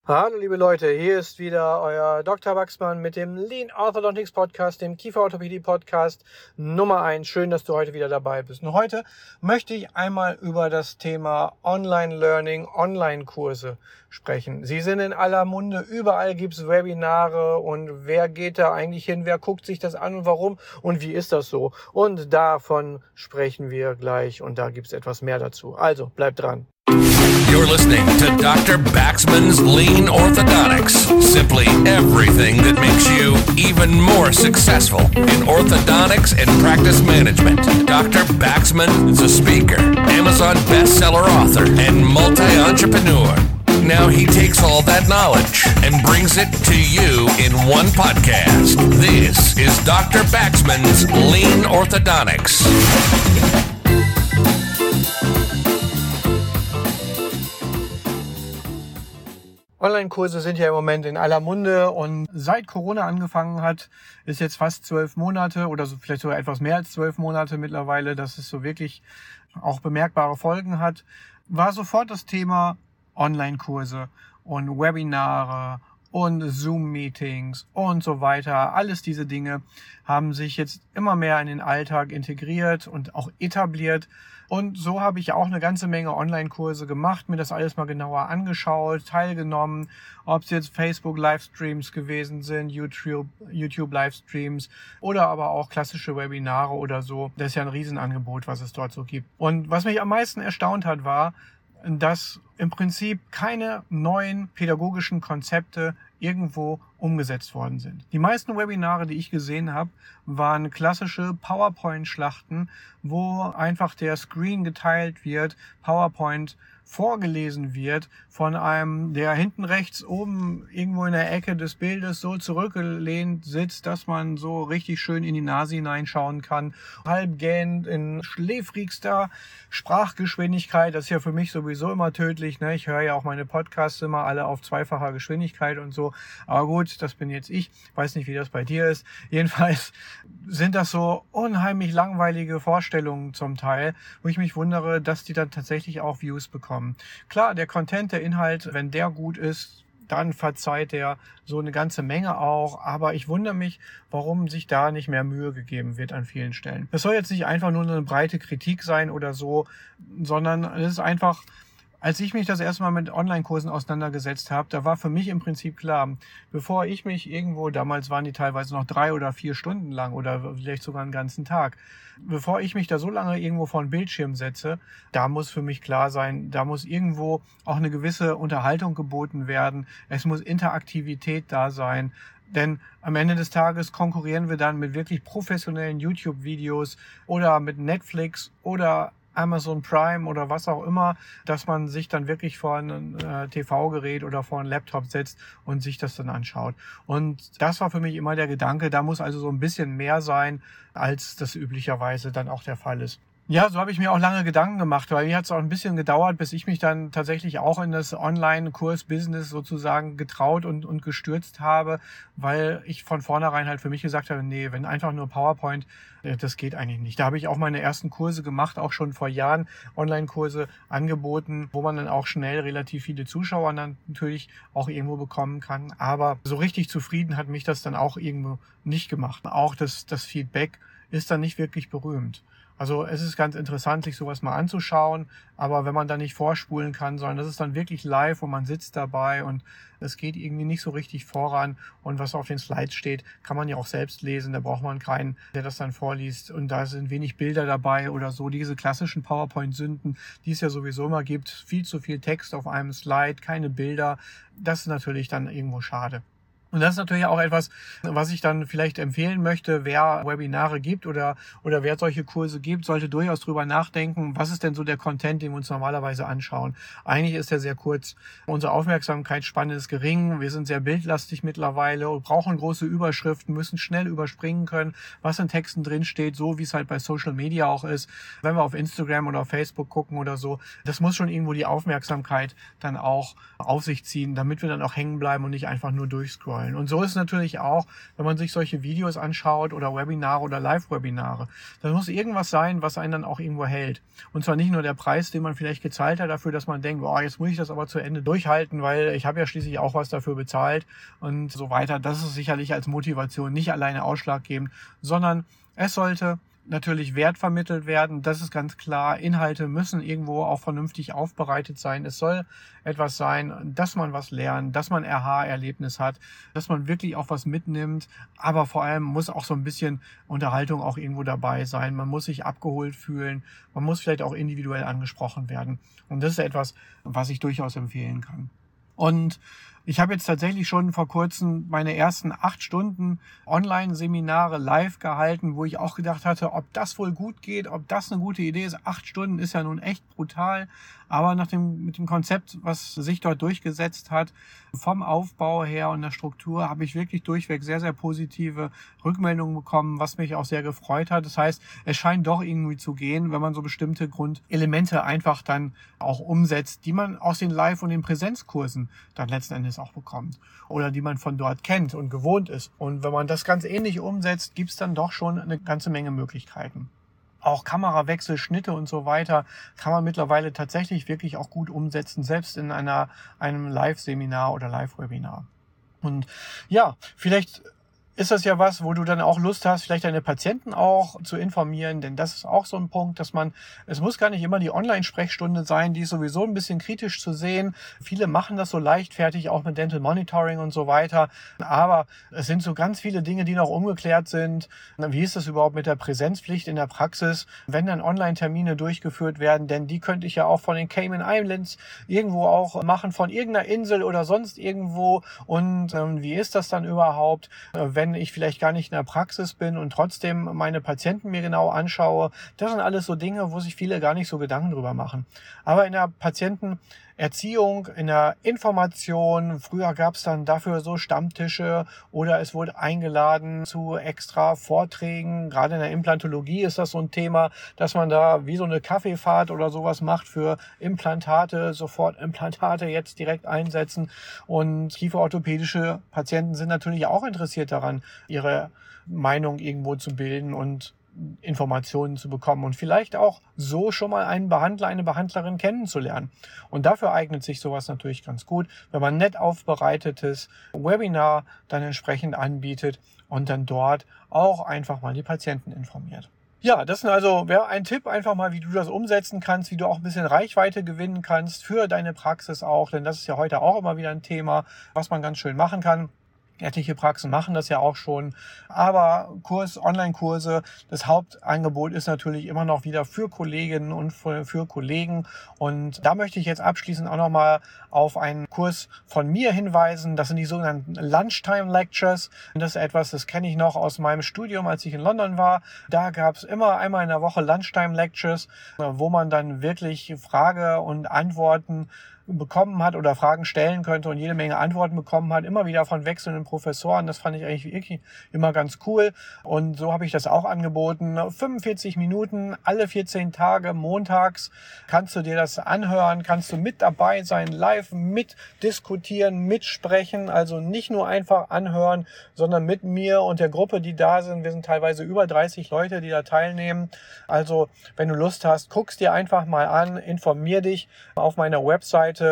Hallo liebe Leute, hier ist wieder euer Dr. Wachsmann mit dem Lean Orthodontics Podcast, dem Kieferorthopädie Podcast Nummer 1. Schön, dass du heute wieder dabei bist. Und heute möchte ich einmal über das Thema Online-Learning, Online-Kurse sprechen. Sie sind in aller Munde, überall gibt es Webinare und wer geht da eigentlich hin, wer guckt sich das an und warum und wie ist das so? Und davon sprechen wir gleich und da gibt es etwas mehr dazu. Also, bleibt dran. You're listening to Dr. Baxman's Lean Orthodontics. Simply everything that makes you even more successful in orthodontics and practice management. Dr. Baxman is a speaker, Amazon bestseller author, and multi-entrepreneur. Now he takes all that knowledge and brings it to you in one podcast. This is Dr. Baxman's Lean Orthodontics. Online-Kurse sind ja im Moment in aller Munde und seit Corona angefangen hat, ist jetzt fast 12 Monate oder so, vielleicht sogar etwas mehr als 12 Monate mittlerweile, dass es so wirklich auch bemerkbare Folgen hat, war sofort das Thema Online-Kurse und Webinare und Zoom-Meetings und so weiter. Alles diese Dinge haben sich jetzt immer mehr in den Alltag integriert und auch etabliert. Und so habe ich auch eine ganze Menge Online-Kurse gemacht, mir das alles mal genauer angeschaut, teilgenommen, ob es jetzt Facebook-Livestreams gewesen sind, YouTube-Livestreams oder aber auch klassische Webinare oder so. Das ist ja ein Riesenangebot, was es dort so gibt. Und was mich am meisten erstaunt hat, war, dass im Prinzip keine neuen pädagogischen Konzepte irgendwo umgesetzt worden sind. Die meisten Webinare, die ich gesehen habe, waren klassische PowerPoint-Schlachten, wo einfach der Screen geteilt wird, PowerPoint vorgelesen wird von einem, der hinten rechts oben irgendwo in der Ecke des Bildes so zurückgelehnt sitzt, dass man so richtig schön in die Nase hineinschauen kann. Halb gähnend in schläfrigster Sprachgeschwindigkeit. Das ist ja für mich sowieso immer tödlich, ne? Ich höre ja auch meine Podcasts immer alle auf zweifacher Geschwindigkeit und so. Aber gut, das bin jetzt ich. Weiß nicht, wie das bei dir ist. Jedenfalls sind das so unheimlich langweilige Vorstellungen zum Teil, wo ich mich wundere, dass die dann tatsächlich auch Views bekommen. Klar, der Content, der Inhalt, wenn der gut ist, dann verzeiht der so eine ganze Menge auch. Aber ich wundere mich, warum sich da nicht mehr Mühe gegeben wird an vielen Stellen. Das soll jetzt nicht einfach nur eine breite Kritik sein oder so, sondern es ist einfach, als ich mich das erste Mal mit Online-Kursen auseinandergesetzt habe, da war für mich im Prinzip klar, bevor ich mich irgendwo, damals waren die teilweise noch 3 oder 4 Stunden lang oder vielleicht sogar einen ganzen Tag, bevor ich mich da so lange irgendwo vor einen Bildschirm setze, da muss für mich klar sein, da muss irgendwo auch eine gewisse Unterhaltung geboten werden, es muss Interaktivität da sein. Denn am Ende des Tages konkurrieren wir dann mit wirklich professionellen YouTube-Videos oder mit Netflix oder Amazon Prime oder was auch immer, dass man sich dann wirklich vor ein TV-Gerät oder vor einen Laptop setzt und sich das dann anschaut. Und das war für mich immer der Gedanke, da muss also so ein bisschen mehr sein, als das üblicherweise dann auch der Fall ist. Ja, so habe ich mir auch lange Gedanken gemacht, weil mir hat es auch ein bisschen gedauert, bis ich mich dann tatsächlich auch in das Online-Kurs-Business sozusagen getraut und gestürzt habe, weil ich von vornherein halt für mich gesagt habe, nee, wenn einfach nur PowerPoint, das geht eigentlich nicht. Da habe ich auch meine ersten Kurse gemacht, auch schon vor Jahren Online-Kurse angeboten, wo man dann auch schnell relativ viele Zuschauer dann natürlich auch irgendwo bekommen kann. Aber so richtig zufrieden hat mich das dann auch irgendwo nicht gemacht. Auch das Feedback ist dann nicht wirklich berühmt. Also es ist ganz interessant, sich sowas mal anzuschauen, aber wenn man da nicht vorspulen kann, sondern das ist dann wirklich live und man sitzt dabei und es geht irgendwie nicht so richtig voran und was auf den Slides steht, kann man ja auch selbst lesen, da braucht man keinen, der das dann vorliest und da sind wenig Bilder dabei oder so, diese klassischen PowerPoint-Sünden, die es ja sowieso immer gibt, viel zu viel Text auf einem Slide, keine Bilder, das ist natürlich dann irgendwo schade. Und das ist natürlich auch etwas, was ich dann vielleicht empfehlen möchte, wer Webinare gibt oder wer solche Kurse gibt, sollte durchaus drüber nachdenken, was ist denn so der Content, den wir uns normalerweise anschauen. Eigentlich ist der sehr kurz. Unsere Aufmerksamkeitsspanne ist gering. Wir sind sehr bildlastig mittlerweile und brauchen große Überschriften, müssen schnell überspringen können, was in Texten drin steht, so wie es halt bei Social Media auch ist. Wenn wir auf Instagram oder auf Facebook gucken oder so, das muss schon irgendwo die Aufmerksamkeit dann auch auf sich ziehen, damit wir dann auch hängen bleiben und nicht einfach nur durchscrollen. sollen. Und so ist es natürlich auch, wenn man sich solche Videos anschaut oder Webinare oder Live-Webinare. Da muss irgendwas sein, was einen dann auch irgendwo hält. Und zwar nicht nur der Preis, den man vielleicht gezahlt hat dafür, dass man denkt, jetzt muss ich das aber zu Ende durchhalten, weil ich habe ja schließlich auch was dafür bezahlt und so weiter. Das ist sicherlich als Motivation nicht alleine ausschlaggebend, sondern es sollte natürlich Wert vermittelt werden, das ist ganz klar. Inhalte müssen irgendwo auch vernünftig aufbereitet sein. Es soll etwas sein, dass man was lernt, dass man Aha-Erlebnis hat, dass man wirklich auch was mitnimmt. Aber vor allem muss auch so ein bisschen Unterhaltung auch irgendwo dabei sein. Man muss sich abgeholt fühlen. Man muss vielleicht auch individuell angesprochen werden. Und das ist etwas, was ich durchaus empfehlen kann. Und ich habe jetzt tatsächlich schon vor kurzem meine ersten 8 Stunden Online-Seminare live gehalten, wo ich auch gedacht hatte, ob das wohl gut geht, ob das eine gute Idee ist. 8 Stunden ist ja nun echt brutal. Aber mit dem Konzept, was sich dort durchgesetzt hat, vom Aufbau her und der Struktur, habe ich wirklich durchweg sehr, sehr positive Rückmeldungen bekommen, was mich auch sehr gefreut hat. Das heißt, es scheint doch irgendwie zu gehen, wenn man so bestimmte Grundelemente einfach dann auch umsetzt, die man aus den Live- und den Präsenzkursen dann letzten Endes auch bekommt oder die man von dort kennt und gewohnt ist. Und wenn man das ganz ähnlich umsetzt, gibt es dann doch schon eine ganze Menge Möglichkeiten. Auch Kamerawechsel, Schnitte und so weiter kann man mittlerweile tatsächlich wirklich auch gut umsetzen, selbst in einem Live-Seminar oder Live-Webinar. Und ja, vielleicht ist das ja was, wo du dann auch Lust hast, vielleicht deine Patienten auch zu informieren, denn das ist auch so ein Punkt, es muss gar nicht immer die Online-Sprechstunde sein, die ist sowieso ein bisschen kritisch zu sehen. Viele machen das so leichtfertig, auch mit Dental Monitoring und so weiter, aber es sind so ganz viele Dinge, die noch ungeklärt sind. Wie ist das überhaupt mit der Präsenzpflicht in der Praxis, wenn dann Online-Termine durchgeführt werden, denn die könnte ich ja auch von den Cayman Islands irgendwo auch machen, von irgendeiner Insel oder sonst irgendwo. Und wie ist das dann überhaupt, wenn ich vielleicht gar nicht in der Praxis bin und trotzdem meine Patienten mir genau anschaue? Das sind alles so Dinge, wo sich viele gar nicht so Gedanken drüber machen. Aber in der Patientenerziehung, in der Information, früher gab es dann dafür so Stammtische oder es wurde eingeladen zu extra Vorträgen. Gerade in der Implantologie ist das so ein Thema, dass man da wie so eine Kaffeefahrt oder sowas macht für Implantate, sofort Implantate jetzt direkt einsetzen. Und kieferorthopädische Patienten sind natürlich auch interessiert daran, ihre Meinung irgendwo zu bilden und Informationen zu bekommen und vielleicht auch so schon mal einen Behandler, eine Behandlerin kennenzulernen. Und dafür eignet sich sowas natürlich ganz gut, wenn man nett aufbereitetes Webinar dann entsprechend anbietet und dann dort auch einfach mal die Patienten informiert. Ja, das wäre ein Tipp einfach mal, wie du das umsetzen kannst, wie du auch ein bisschen Reichweite gewinnen kannst für deine Praxis auch, denn das ist ja heute auch immer wieder ein Thema, was man ganz schön machen kann. Etliche Praxen machen das ja auch schon, aber Online-Kurse, das Hauptangebot ist natürlich immer noch wieder für Kolleginnen und für Kollegen. Und da möchte ich jetzt abschließend auch nochmal auf einen Kurs von mir hinweisen. Das sind die sogenannten Lunchtime Lectures. Und das ist etwas, das kenne ich noch aus meinem Studium, als ich in London war. Da gab es immer einmal in der Woche Lunchtime Lectures, wo man dann wirklich Frage und Antworten bekommen hat oder Fragen stellen könnte und jede Menge Antworten bekommen hat, immer wieder von wechselnden Professoren. Das fand ich eigentlich wirklich immer ganz cool. Und so habe ich das auch angeboten. 45 Minuten, alle 14 Tage, montags kannst du dir das anhören, kannst du mit dabei sein, live mitdiskutieren, mitsprechen. Also nicht nur einfach anhören, sondern mit mir und der Gruppe, die da sind. Wir sind teilweise über 30 Leute, die da teilnehmen. Also wenn du Lust hast, guck's dir einfach mal an, informier dich auf meiner Webseite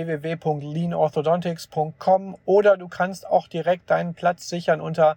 www.leanorthodontics.com oder du kannst auch direkt deinen Platz sichern unter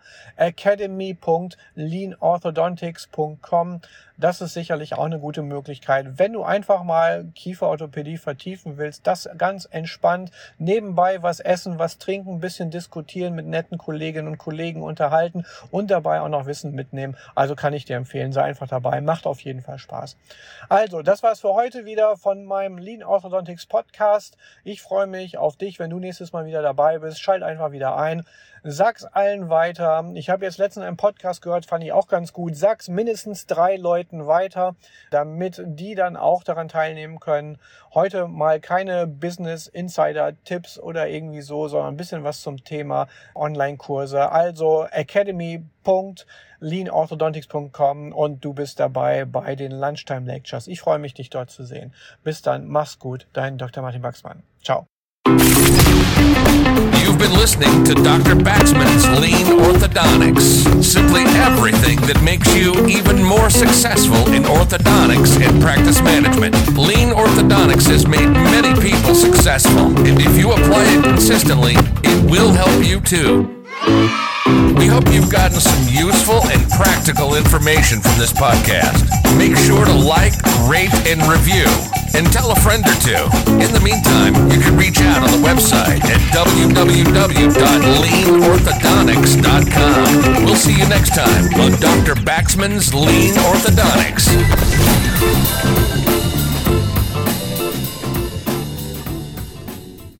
academy.leanorthodontics.com. Das ist sicherlich auch eine gute Möglichkeit, wenn du einfach mal Kieferorthopädie vertiefen willst. Das ganz entspannt. Nebenbei was essen, was trinken, ein bisschen diskutieren, mit netten Kolleginnen und Kollegen unterhalten und dabei auch noch Wissen mitnehmen. Also kann ich dir empfehlen, sei einfach dabei. Macht auf jeden Fall Spaß. Also, das war's für heute wieder von meinem Lean Orthodontics Podcast. Ich freue mich auf dich, wenn du nächstes Mal wieder dabei bist. Schalt einfach wieder ein. Sag's allen weiter. Ich habe jetzt letztens einen Podcast gehört, fand ich auch ganz gut. Sag's mindestens 3 Leuten weiter, damit die dann auch daran teilnehmen können. Heute mal keine Business Insider Tipps oder irgendwie so, sondern ein bisschen was zum Thema Online-Kurse. Also academy.leanorthodontics.com und du bist dabei bei den Lunchtime Lectures. Ich freue mich, dich dort zu sehen. Bis dann, mach's gut, dein Dr. Martin Baxmann. Ciao. You've been listening to Dr. Baxman's Lean Orthodontics. Simply everything that makes you even more successful in orthodontics and practice management. Lean Orthodontics has made many people successful, and if you apply it consistently, it will help you too. We hope you've gotten some useful and practical information from this podcast. Make sure to like, rate, and review, and tell a friend or two. In the meantime, you can reach out on the website at www.leanorthodontics.com. We'll see you next time on Dr. Baxman's Lean Orthodontics.